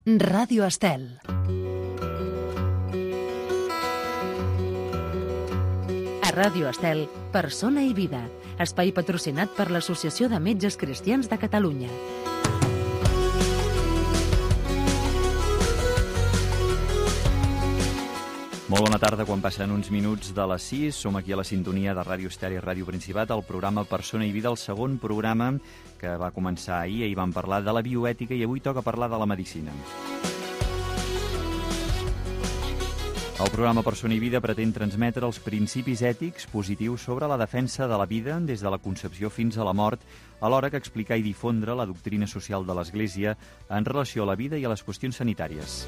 Ràdio Estel. A Ràdio Estel, Persona i Vida, espai patrocinat per l'Associació de Metges Cristians de Catalunya. Molt bona tarda, quan passen uns minuts de les 6. Som aquí a la sintonia de Ràdio Estel i Ràdio Principat, el programa Persona i Vida, el segon programa que va començar ahir. Ahir vam parlar de la bioètica i avui toca parlar de la medicina. El programa Persona i Vida pretén transmetre els principis ètics positius sobre la defensa de la vida des de la concepció fins a la mort, alhora que explicar i difondre la doctrina social de l'Església en relació a la vida i a les qüestions sanitàries.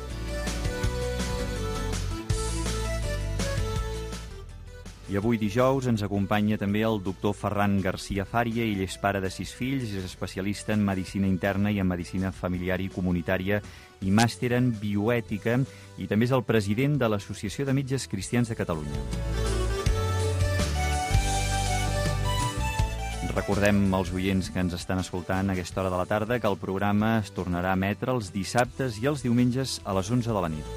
I avui dijous ens acompanya també el doctor Ferran García Fària. Ell és pare de 6 fills, és especialista en medicina interna i en medicina familiar i comunitària i màster en bioètica i també és el president de l'Associació de Metges Cristians de Catalunya. Recordem als oients que ens estan escoltant a aquesta hora de la tarda que el programa es tornarà a emetre els dissabtes i els diumenges a les 11 de la nit.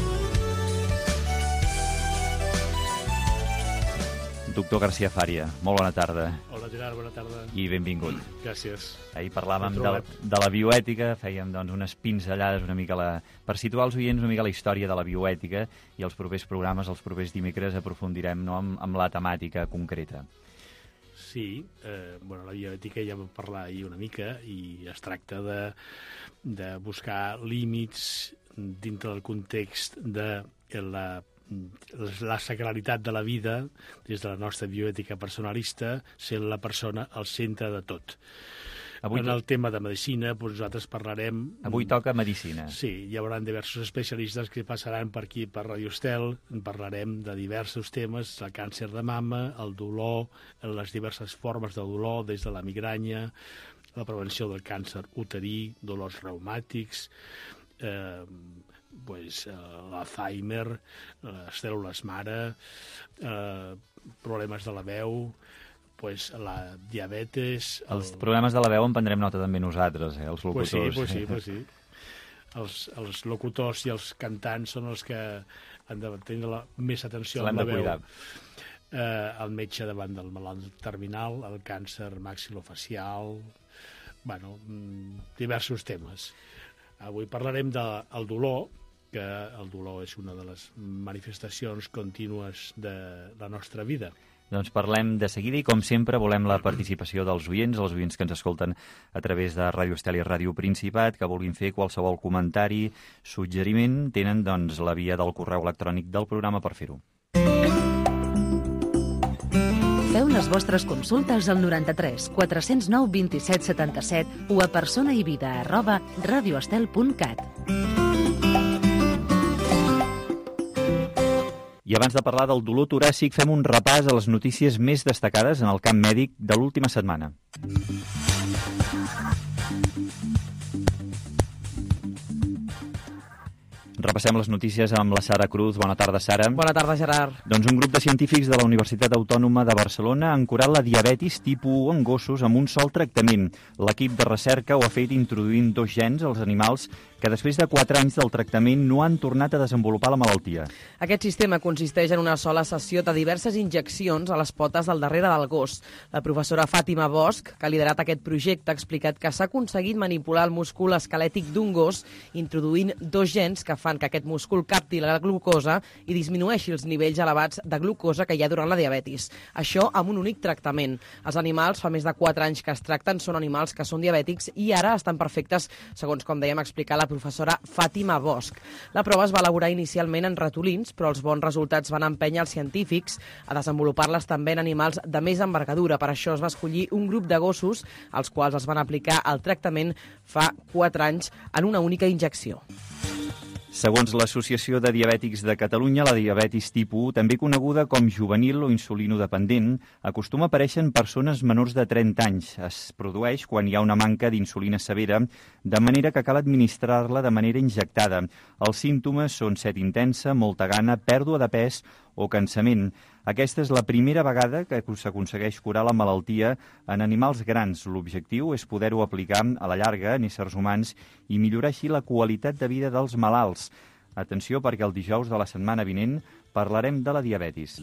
Doctor García Fària, molt bona tarda. Hola Gerard, bona tarda. I benvingut. Gràcies. Ahir parlàvem de la bioètica, fèiem unes pinzellades una mica per situar als oients una mica la història de la bioètica i els propers programes, els propers dimecres, aprofundirem amb la temàtica concreta. Sí, la bioètica ja vam parlar ahir una mica i es tracta de buscar límits dintre del context de la sacralitat de la vida des de la nostra bioètica personalista, sent la persona al centre de tot. En el tema de medicina, nosaltres parlarem... Avui toca medicina. Sí, hi haurà diversos especialistes que passaran per aquí, per Radio Estel. Parlarem de diversos temes, el càncer de mama, el dolor, les diverses formes de dolor, des de la migranya, la prevenció del càncer uterí, dolors reumàtics, l'Alzheimer, les cèl·lules mare, problemes de la veu, la diabetes... Els problemes de la veu en prendrem nota també nosaltres, els locutors. Pues sí. Els locutors i els cantants són els que han de tenir més atenció a la veu. El metge davant del malalt terminal, el càncer maxilofacial, diversos temes. Avui parlarem del dolor, que el dolor és una de les manifestacions contínues de la nostra vida. Doncs parlem de seguida i, com sempre, volem la participació dels oients, els oients que ens escolten a través de Ràdio Estel i Ràdio Principat, que vulguin fer qualsevol comentari, suggeriment, tenen la via del correu electrònic del programa per fer-ho. Feu les vostres consultes al 93 409 27 77 o a personaivida@radioestel.cat. I abans de parlar del dolor toràcic, fem un repàs a les notícies més destacades en el camp mèdic de l'última setmana. Repassem les notícies amb la Sara Cruz. Bona tarda, Sara. Bona tarda, Gerard. Doncs un grup de científics de la Universitat Autònoma de Barcelona han curat la diabetis tipus 1 en gossos amb un sol tractament. L'equip de recerca ho ha fet introduint 2 gens als animals que després de 4 anys del tractament no han tornat a desenvolupar la malaltia. Aquest sistema consisteix en una sola sessió de diverses injeccions a les potes del darrere del gos. La professora Fàtima Bosch, que ha liderat aquest projecte, ha explicat que s'ha aconseguit manipular el múscul esquelètic d'un gos introduint 2 gens que fan que aquest múscul capti la glucosa i disminueixi els nivells elevats de glucosa que hi ha durant la diabetis. Això amb un únic tractament. Els animals fa més de 4 anys que es tracten, són animals que són diabètics i ara estan perfectes, segons com dèiem explicar la professora Fàtima Bosch. La prova es va elaborar inicialment en ratolins, però els bons resultats van empènyer els científics a desenvolupar-les també en animals de més envergadura. Per això es va escollir un grup de gossos als quals es van aplicar el tractament fa 4 anys en una única injecció. Segons l'Associació de Diabètics de Catalunya, la diabetis tipus 1, també coneguda com juvenil o insulinodependent, acostuma a aparèixer en persones menors de 30 anys. Es produeix quan hi ha una manca d'insulina severa, de manera que cal administrar-la de manera injectada. Els símptomes són set intensa, molta gana, pèrdua de pes o cansament. Aquesta és la primera vegada que s'aconsegueix curar la malaltia en animals grans. L'objectiu és poder-ho aplicar a la llarga en éssers humans i millorar així la qualitat de vida dels malalts. Atenció, perquè el dijous de la setmana vinent parlarem de la diabetis.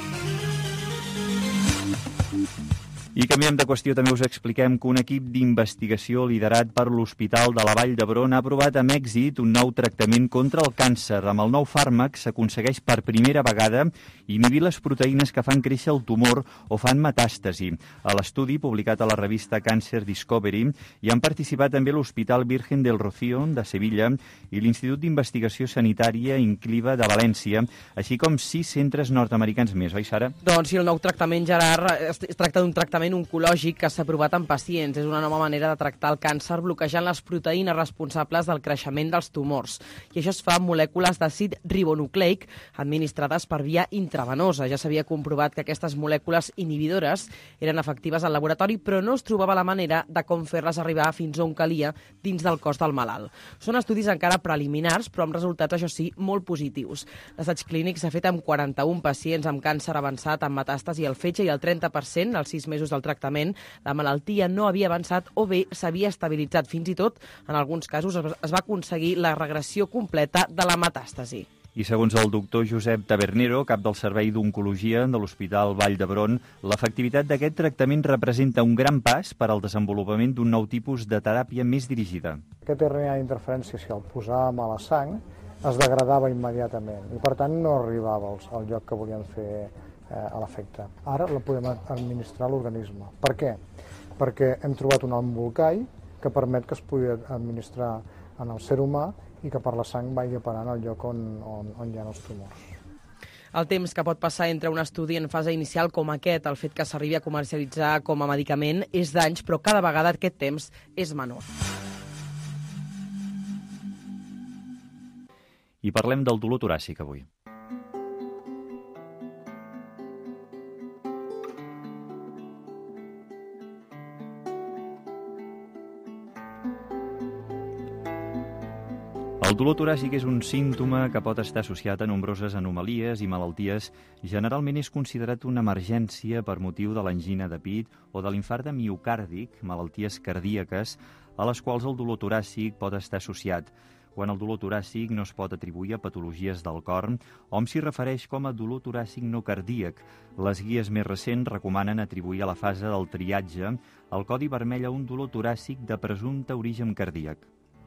I canviem de qüestió, també us expliquem que un equip d'investigació liderat per l'Hospital de la Vall d'Hebron ha aprovat amb èxit un nou tractament contra el càncer. Amb el nou fàrmac s'aconsegueix per primera vegada inhibir les proteïnes que fan créixer el tumor o fan metàstasi. A l'estudi, publicat a la revista Cancer Discovery, hi han participat també l'Hospital Virgen del Rocío de Sevilla i l'Institut d'Investigació Sanitària Incliva de València, així com 6 centres nord-americans més, oi, Sara? Doncs sí, el nou tractament, Gerard, es tracta d'un tractament oncològic que s'ha provat en pacients. És una nova manera de tractar el càncer bloquejant les proteïnes responsables del creixement dels tumors. I això es fa amb molècules d'àcid ribonucleic administrades per via intravenosa. Ja s'havia comprovat que aquestes molècules inhibidores eren efectives al laboratori, però no es trobava la manera de com fer-les arribar fins on calia dins del cos del malalt. Són estudis encara preliminars, però amb resultats, això sí, molt positius. L'assaig clínic s'ha fet amb 41 pacients amb càncer avançat, amb metàstasi al fetge, i el 30%, als 6 mesos del tractament, la malaltia no havia avançat o bé s'havia estabilitzat. Fins i tot, en alguns casos, es va aconseguir la regressió completa de la metàstasi. I segons el doctor Josep Tabernero, cap del Servei d'Oncologia de l'Hospital Vall d'Hebron, l'efectivitat d'aquest tractament representa un gran pas per al desenvolupament d'un nou tipus de teràpia més dirigida. Aquest RNA d'interferència, si el posàvem a la sang, es degradava immediatament i, per tant, no arribava al lloc que volien fer a l'efecte. Ara la podem administrar a l'organisme. Per què? Perquè hem trobat un embolcall que permet que es pugui administrar en el ser humà i que per la sang vagi a parar al lloc on hi ha els tumors. El temps que pot passar entre un estudi en fase inicial com aquest, el fet que s'arribi a comercialitzar com a medicament, és d'anys, però cada vegada aquest temps és menor. I parlem del dolor toràcic avui. El dolor toràcic és un símptoma que pot estar associat a nombroses anomalies i malalties. Generalment és considerat una emergència per motiu de l'angina de pit o de l'infart miocàrdic, malalties cardíaques, a les quals el dolor toràcic pot estar associat. Quan el dolor toràcic no es pot atribuir a patologies del cor, hom s'hi refereix com a dolor toràcic no cardíac. Les guies més recents recomanen atribuir a la fase del triatge el codi vermell a un dolor toràcic de presumpte origen cardíac.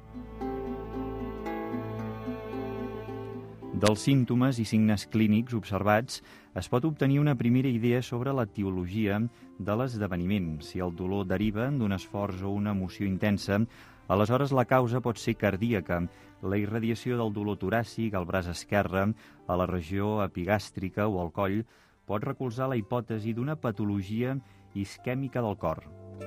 Dels símptomes i signes clínics observats es pot obtenir una primera idea sobre l'etiologia de l'esdeveniment. Si el dolor deriva d'un esforç o una emoció intensa, aleshores la causa pot ser cardíaca. La irradiació del dolor toràcic al braç esquerre, a la regió epigàstrica o al coll, pot recolzar la hipòtesi d'una patologia isquèmica del cor.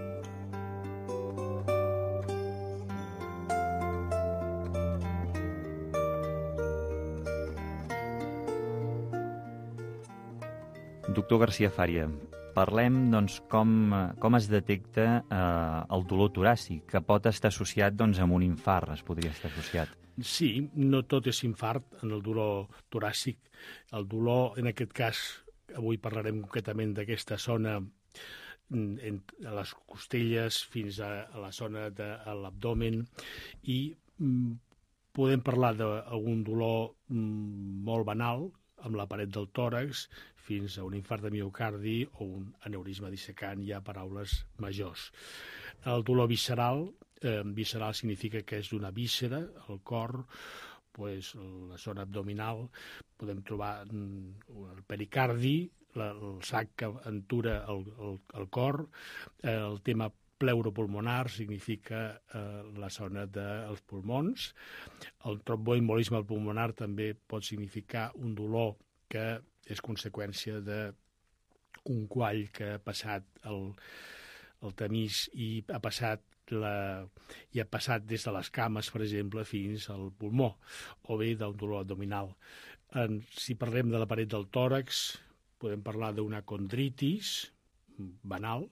Doctor García Faria, parlem com es detecta el dolor toràcic, que pot estar associat amb un infart, es podria estar associat. Sí, no tot és infart en el dolor toràcic. El dolor, en aquest cas, avui parlarem concretament d'aquesta zona a les costelles fins a la zona de l'abdomen, i podem parlar d'algun dolor molt banal, amb la paret del tòrax, fins a un infart de miocardi o un aneurisma dissecant, hi ha paraules majors. El dolor visceral significa que és d'una víscera, el cor, la zona abdominal, podem trobar el pericardi, el sac que entura el cor. El tema pleuropulmonar significa la zona dels pulmons. El tromboembolisme pulmonar també pot significar un dolor que és conseqüència d'un quall que ha passat el tamís i ha passat des de les cames, per exemple, fins al pulmó, o bé d'un dolor abdominal. Si parlem de la paret del tòrax, podem parlar d'una condritis banal.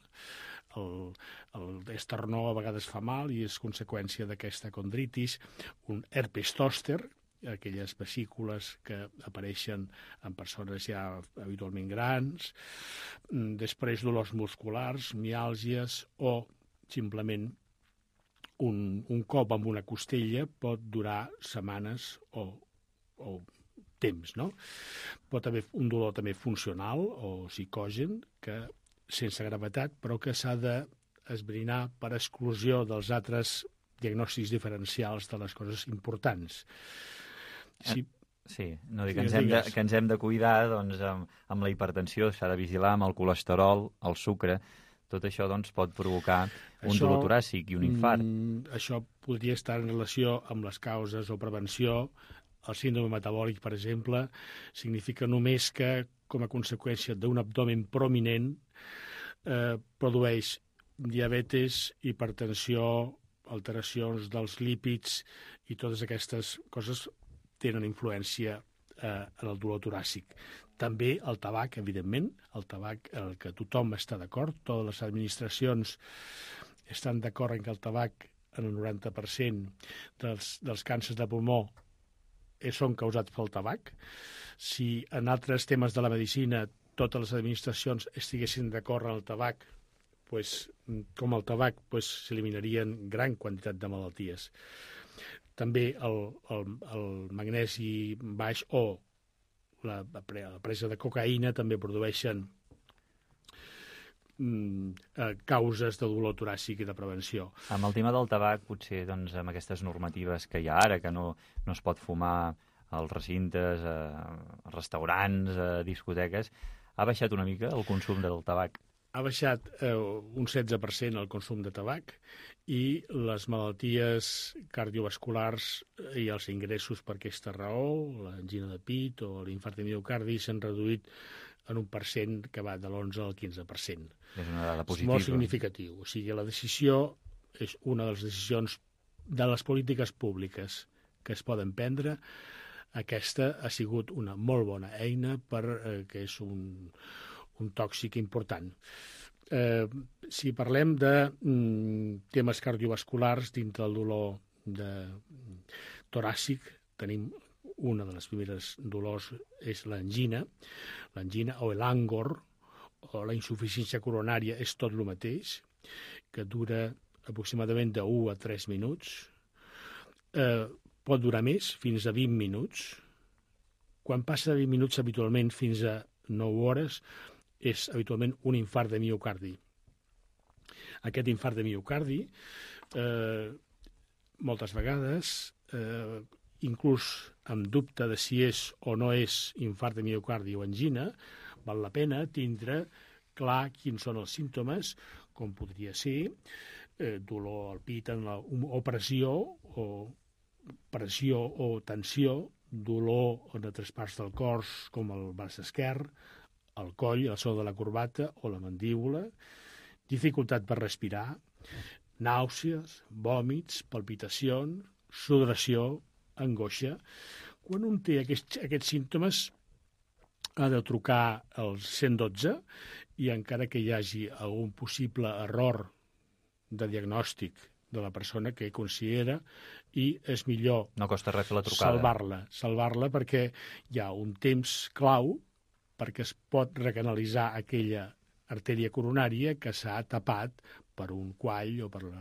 L'esternó a vegades fa mal i és conseqüència d'aquesta condritis. Un herpes zòster, aquelles vesícules que apareixen en persones ja habitualment grans, després dolors musculars, miàlgies o simplement un cop amb una costella pot durar setmanes o temps, no? Pot haver un dolor també funcional o psicogen, que sense gravetat, però que s'ha d'esbrinar per exclusió dels altres diagnòstics diferencials de les coses importants. Sí, no dic que ens hem de cuidar doncs, amb la hipertensió, s'ha de vigilar amb el colesterol, el sucre, tot això doncs, pot provocar un dolor toràcic i un infart. Això podria estar en relació amb les causes o prevenció. El síndrome metabòlic, per exemple, significa només que, com a conseqüència d'un abdomen prominent, produeix diabetes, hipertensió, alteracions dels lípids, i totes aquestes coses tenen influència en el dolor toràcic. També el tabac, evidentment, el tabac, el que tothom està d'acord, totes les administracions estan d'acord en que el tabac, en el 90% dels càncers de pulmó, són causats pel tabac. Si en altres temes de la medicina totes les administracions estiguessin d'acord en el tabac, com el tabac, s'eliminarien gran quantitat de malalties. També el magnesi baix o la presa de cocaïna també produeixen causes de dolor toràcic i de prevenció. Amb el tema del tabac, potser doncs, amb aquestes normatives que hi ha ara, que no es pot fumar als recintes, als restaurants, a discoteques, ha baixat una mica el consum del tabac? Ha baixat un 16% el consum de tabac i les malalties cardiovasculars i els ingressos per aquesta raó, l'angina de pit o l'infart de miocardi, s'han reduït en un % que va de l'11 al 15%. És una dada positiva. És molt significatiu. O sigui, la decisió és una de les decisions de les polítiques públiques que es poden prendre. Aquesta ha sigut una molt bona eina perquè és un tòxic important. Si parlem de temes cardiovasculars dintre del dolor toràcic, tenim una de les primeres dolors és l'angina o l'àngor o la insuficiència coronària, és tot el mateix, que dura aproximadament de 1 a 3 minuts. Pot durar més, fins a 20 minuts. Quan passa de 20 minuts habitualment fins a 9 hores, és habitualment un infart de miocardi. Aquest infart de miocardi, moltes vegades, inclús amb dubte de si és o no és infart de miocardi o angina, val la pena tindre clar quins són els símptomes, com podria ser dolor al pit o pressió o tensió, dolor en altres parts del cos, com el braç esquerre, el coll, el so de la corbata o la mandíbula, dificultat per respirar, nàusees, vòmits, palpitacions, sudoració, angoixa. Quan un té aquests símptomes, ha de trucar al 112 i encara que hi hagi algun possible error de diagnòstic de la persona que considera, i és millor no costa res fer la trucada. Salvar-la perquè hi ha un temps clau perquè es pot recanalitzar aquella artèria coronària que s'ha tapat per un quall o per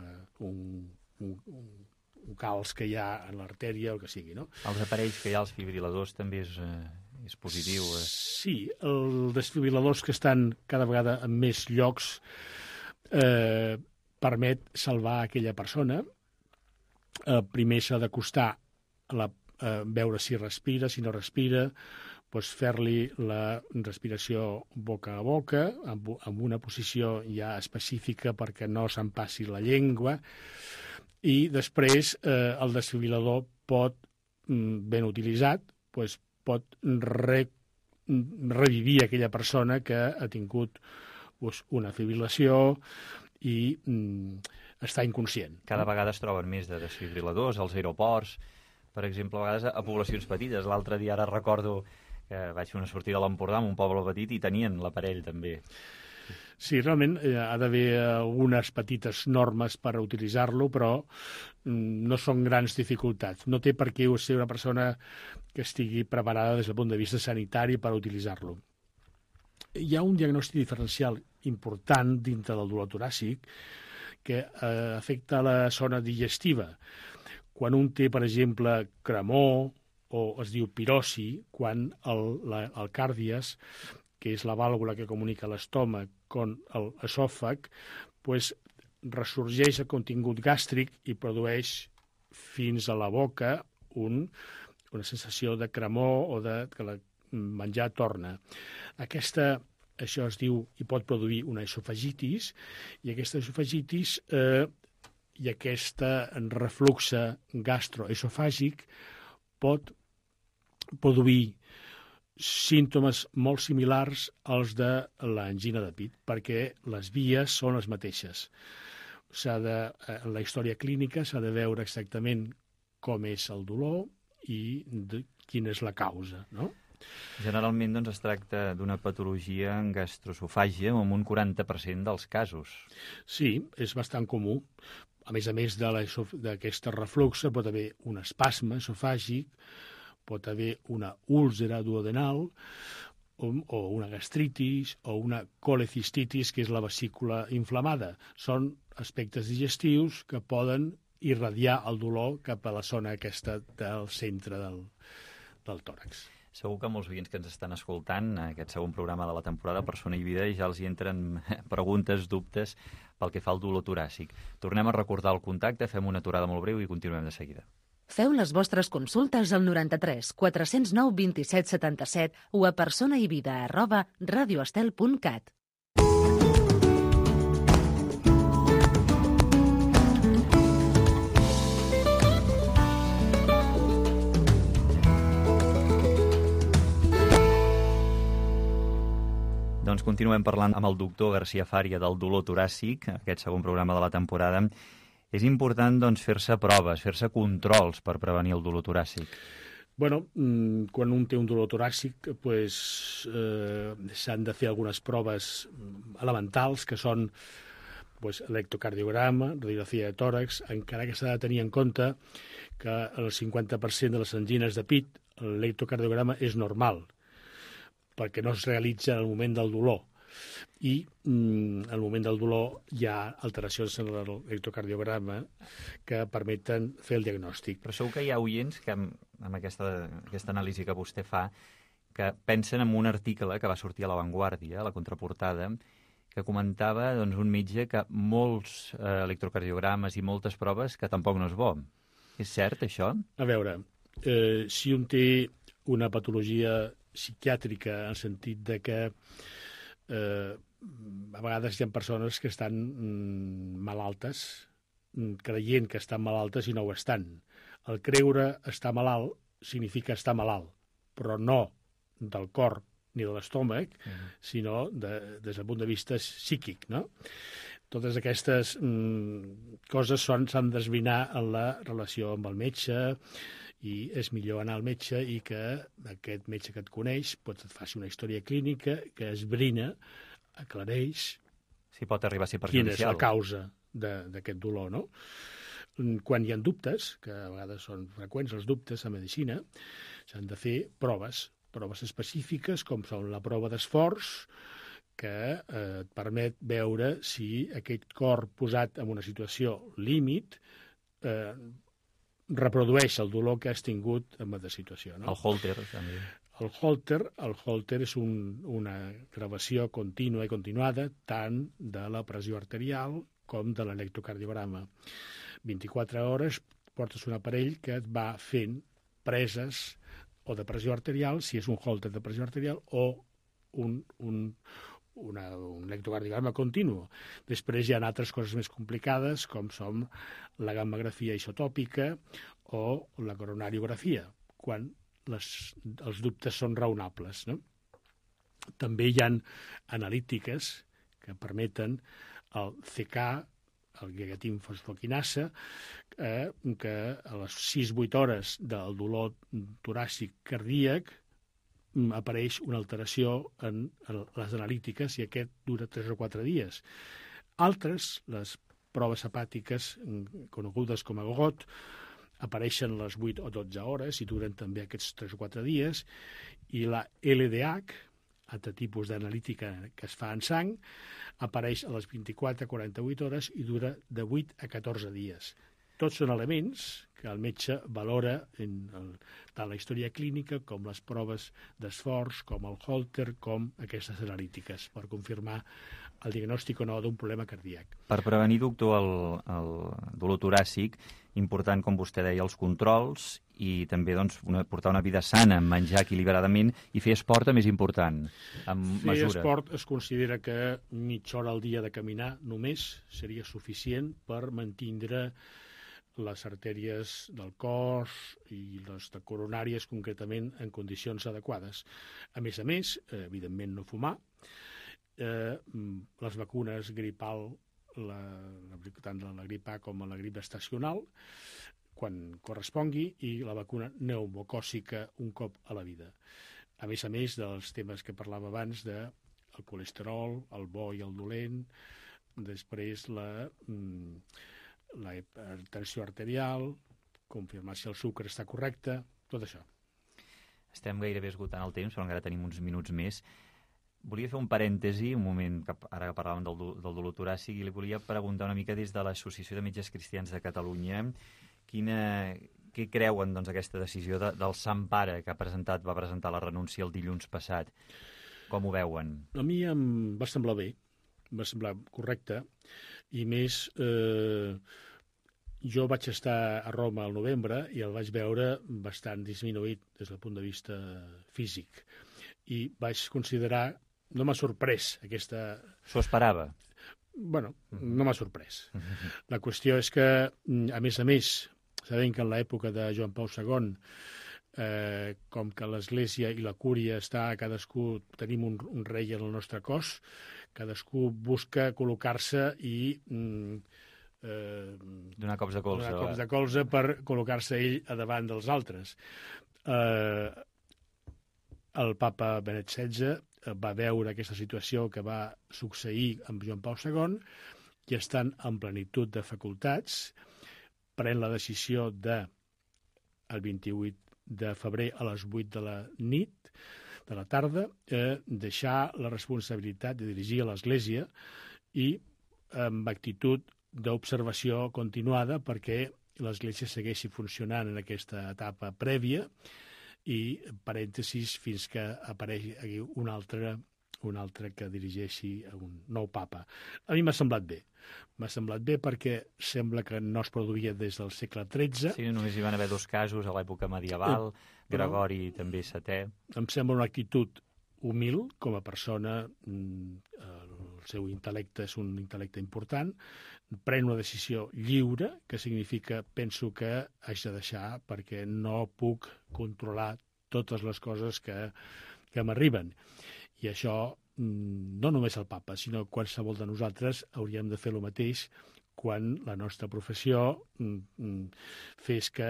un calç que hi ha en l'artèria o el que sigui, no? Els aparells que hi ha, els fibriladors, també és positiu. Sí, els desfibriladors que estan cada vegada en més llocs permet salvar aquella persona. Primer s'ha d'acostar a veure si respira, si no respira, doncs fer-li la respiració boca a boca, amb una posició ja específica perquè no se'n passi la llengua, i després el desfibrilador pot, ben utilitzat, pot revivir aquella persona que ha tingut una fibrilació i està inconscient. Cada vegada es troben més de desfibriladors als aeroports, per exemple, a vegades a poblacions petites. L'altre dia ara recordo que vaig fer una sortida a l'Empordà, en un poble petit, i tenien l'aparell també. Sí, realment ha d'haver algunes petites normes per utilitzar-lo, però no són grans dificultats. No té per què ser una persona que estigui preparada des del punt de vista sanitari per utilitzar-lo. Hi ha un diagnòstic diferencial important dintre del dolor toràcic que afecta la zona digestiva. Quan un té, per exemple, cremor o es diu pirosi, quan el càrdies, que és la vàlvula que comunica l'estómac amb l'esòfag, doncs ressorgeix el contingut gàstric i produeix fins a la boca una sensació de cremor o que el menjar torna. Això es diu i pot produir una esofagitis, i aquesta esofagitis i aquest refluxe gastroesofàgic pot produir símptomes molt similars als de l'angina de pit, perquè les vies són les mateixes. En la història clínica s'ha de veure exactament com és el dolor i quina és la causa, no? Generalment doncs, es tracta d'una patologia en gastroesofàgia en un 40% dels casos. Sí, és bastant comú. A més d'aquest refluxe pot haver un espasme esofàgic, pot haver una úlcera duodenal o una gastritis o una colecistitis, que és la vesícula inflamada. Són aspectes digestius que poden irradiar el dolor cap a la zona aquesta del centre del tòrax. Segur que molts oients que ens estan escoltant en aquest segon programa de la temporada Persona i Vida ja els hi entren preguntes, dubtes pel que fa al dolor toràcic. Tornem a recordar el contacte, fem una aturada molt breu i continuem de seguida. Feu les vostres consultes al 93 409 27 77 o a personaivida@radioestel.cat. Doncs continuem parlant amb el doctor García Fària del dolor toràcic, aquest segon programa de la temporada. És important doncs, fer-se proves, fer-se controls per prevenir el dolor toràcic. Bueno, quan un té un dolor toràcic, s'han de fer algunes proves elementals, que són electrocardiograma, radiografia de tòrax, encara que s'ha de tenir en compte que el 50% de les angines de pit, l'electrocardiograma és normal, perquè no es realitza en el moment del dolor. I al moment del dolor hi ha alteracions en l'electrocardiograma que permeten fer el diagnòstic. Però segur que hi ha oients que, amb aquesta anàlisi que vostè fa, que pensen en un article que va sortir a La Vanguardia, a la contraportada, que comentava un metge que molts electrocardiogrames i moltes proves que tampoc no és bo. És cert, això? A veure, si un té una patologia psiquiàtrica, en el sentit de que a vegades hi ha persones que estan malaltes, creient que estan malaltes i no ho estan. El creure estar malalt significa estar malalt, però no del cor ni de l'estómac, sinó des del punt de vista psíquic, no? Totes aquestes coses s'han d'esbrinar en la relació amb el metge, i és millor anar al metge i que aquest metge que et coneix et faci una història clínica que esbrina, aclareix si pot arribar a ser perjudicial. Quina és la causa d'aquest dolor, no? Quan hi ha dubtes, que a vegades són freqüents els dubtes a medicina, s'han de fer proves específiques, com són la prova d'esforç, que et permet veure si aquest cor posat en una situació límit reprodueix el dolor que has tingut en aquesta situació, no? El Holter, també. El Holter és una gravació contínua i continuada tant de la pressió arterial com de l'electrocardiograma. 24 hores portes un aparell que et va fent preses o de pressió arterial, si és un Holter de pressió arterial, o un electrocardiograma continu. Després hi ha altres coses més complicades, com són la gammografia isotòpica o la coronariografia, quan els dubtes són raonables, no? També hi ha analítiques que permeten el CK, el guaiatin-fosfoquinasa, que a les 6-8 hores del dolor toràcic cardíac apareix una alteració en les analítiques i aquest dura 3 o 4 dies. Altres, les proves hepàtiques conegudes com a GOT, apareixen les 8 o 12 hores i duren també aquests 3 o 4 dies, i la LDH, altre tipus d'analítica que es fa en sang, apareix a les 24 a 48 hores i dura de 8 a 14 dies. Tots són elements que el metge valora tant la història clínica com les proves d'esforç, com el Holter, com aquestes analítiques, per confirmar el diagnòstic o no d'un problema cardíac. Per prevenir, doctor, el dolor toràcic, important, com vostè deia, els controls i també portar una vida sana, menjar equilibradament i fer esport també és important, amb mesura. Fer esport es considera que mitja hora al dia de caminar només seria suficient per mantindre les artèries del cos i les coronàries, concretament, en condicions adequades. A més, evidentment no fumar, les vacunes gripal, tant la grip A com la grip estacional, quan correspongui, i la vacuna pneumocòcica un cop a la vida. A més dels temes que parlava abans del colesterol, el bo i el dolent, després la tensió arterial, confirmar si el sucre està correcte, tot això. Estem gairebé esgotant el temps, però encara tenim uns minuts més. Volia fer un parèntesi, un moment, ara que parlàvem del dolor toràcic, i li volia preguntar una mica des de l'Associació de Metges Cristians de Catalunya què creuen aquesta decisió del Sant Pare que va presentar la renúncia el dilluns passat. Com ho veuen? A mi em va semblar bé, va semblar correcte, i més, jo vaig estar a Roma al novembre i el vaig veure bastant disminuït des del punt de vista físic. I vaig considerar, no m'ha sorprès aquesta... S'ho esperava? Bueno, no m'ha sorprès. La qüestió és que, a més, sabent que en l'època de Joan Pau II, com que l'Església i la Cúria cadascú tenim un rei en el nostre cos, cadascú busca col·locar-se i donar cops de colze per col·locar-se ell a davant dels altres. El papa Benet XVI va veure aquesta situació que va succeir amb Joan Pau II i estant en plenitud de facultats pren la decisió el 28 de febrer a les 8 de la nit, de la tarda, deixar la responsabilitat de dirigir a l'Església i amb actitud d'observació continuada perquè l'Església segueixi funcionant en aquesta etapa prèvia i, parèntesis, fins que aparegui un altre que dirigeixi un nou papa. A mi m'ha semblat bé. M'ha semblat bé perquè sembla que no es produïa des del segle XIII. Sí, només hi van haver 2 casos a l'època medieval, Gregori també VII. Em sembla una actitud humil com a persona, el seu intel·lecte és un intel·lecte important, pren una decisió lliure, que significa, penso que haig de deixar perquè no puc controlar totes les coses que m'arriben. I això, no només el papa, sinó qualsevol de nosaltres hauríem de fer el mateix quan la nostra professió fes que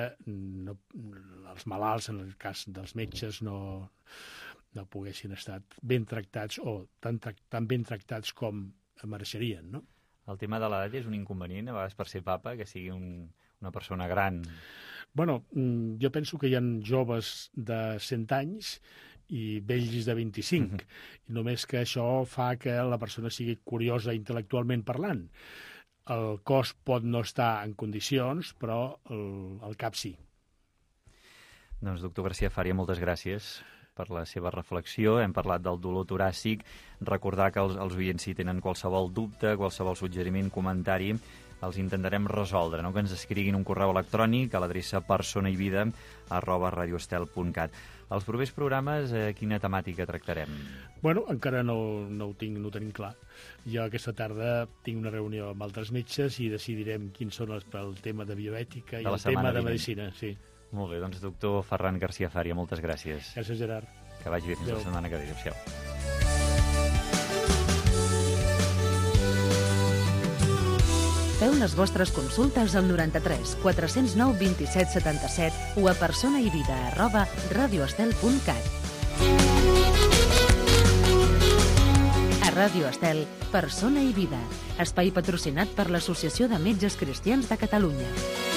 els malalts, en el cas dels metges, no poguessin estar ben tractats o tan ben tractats com mereixerien, no? El tema de l'edat és un inconvenient, a vegades per ser papa, que sigui una persona gran. Bueno, jo penso que hi ha joves de 100 anys i vells de 25, i només que això fa que la persona sigui curiosa intel·lectualment parlant. El cos pot no estar en condicions, però el cap sí. Doncs, doctor García Faria, moltes gràcies per la seva reflexió. Hem parlat del dolor toràcic. Recordar que els oients, si tenen qualsevol dubte, qualsevol suggeriment, comentari, els intentarem resoldre, no? Que ens escriguin un correu electrònic a l'adreça personaivida@radioestel.cat. Els propers programes, quina temàtica tractarem? Bueno, encara no ho tenim clar. Jo aquesta tarda tinc una reunió amb altres metges i decidirem quins són el tema de bioètica i el tema de medicina. Sí. Molt bé, doncs, doctor Ferran García Faria, moltes gràcies. Gràcies, Gerard. Que vagi bé, fins la setmana que ve. Adéu-siau. Feu les vostres consultes al 93 409 27 77 o a personaivida@radioestel.cat. A Ràdio Estel, Persona i Vida, espai patrocinat per l'Associació de Metges Cristians de Catalunya.